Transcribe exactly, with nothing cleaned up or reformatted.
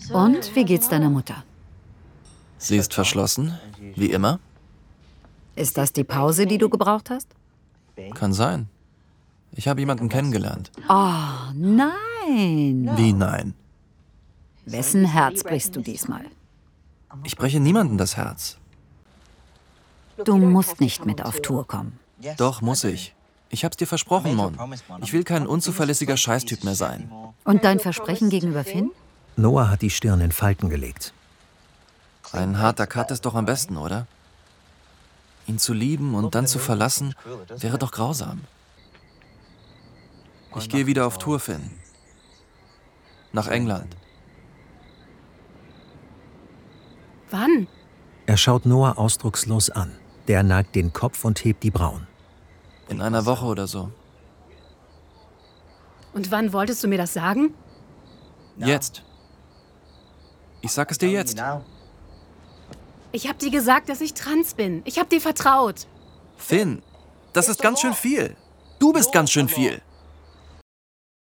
Und wie geht's deiner Mutter? Sie ist verschlossen, wie immer. Ist das die Pause, die du gebraucht hast? Kann sein. Ich habe jemanden kennengelernt. Oh, nein. Wie nein? Wessen Herz brichst du diesmal? Ich breche niemandem das Herz. Du musst nicht mit auf Tour kommen. Doch, muss ich. Ich hab's dir versprochen, Mon. Ich will kein unzuverlässiger Scheißtyp mehr sein. Und dein Versprechen gegenüber Finn? Noah hat die Stirn in Falten gelegt. Ein harter Cut ist doch am besten, oder? Ihn zu lieben und dann zu verlassen, wäre doch grausam. Ich gehe wieder auf Tour, Finn. Nach England. Wann? Er schaut Noah ausdruckslos an. Der neigt den Kopf und hebt die Brauen. In einer Woche oder so. Und wann wolltest du mir das sagen? Jetzt. Ich sag es dir jetzt. Ich hab dir gesagt, dass ich trans bin. Ich hab dir vertraut. Finn, das ist ganz schön viel. Du bist ganz schön viel.